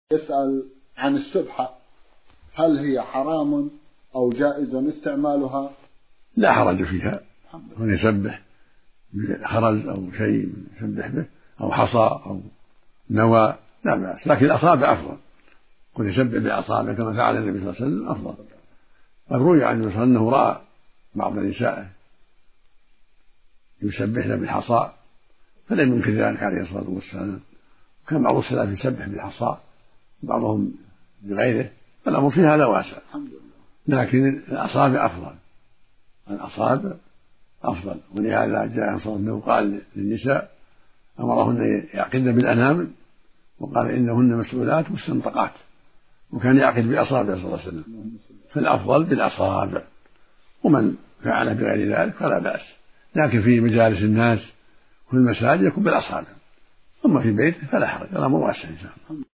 يسأل عن السبحة، هل هي حرام أو جائز استعمالها؟ لا حرج فيها، من يسبح بخرز أو شيء يسبح به أو حصى أو نوى لا بأس، لكن الأصابع أفضل. كن يسبح بأصابع كما فعل النبي صلى الله عليه وسلم أفضل. قد روي عنه صلى الله عليه وسلم أنه رأى بعض نسائه يسبحن بالحصى فلم ينكر ذلك عليه الصلاة والسلام. كان بعض السلف يسبح بالحصى بعضهم بغيره، فالأمر في هذا واسع، لكن الأصابع أفضل، الأصابع أفضل. ولهذا جاء صلى الله عليه وسلم قال للنساء أمرهن يعقدن بالأنامل وقال إنهن مسؤولات مستنطقات، وكان يعقد بأصابع صلى الله عليه وسلم، فالأفضل بالأصابع، ومن فعل بغير ذلك فلا بأس، لكن في مجالس الناس في المساجد يكون بالأصابع، ثم في بيته فلا حرج، الأمر واسع إن شاء الله.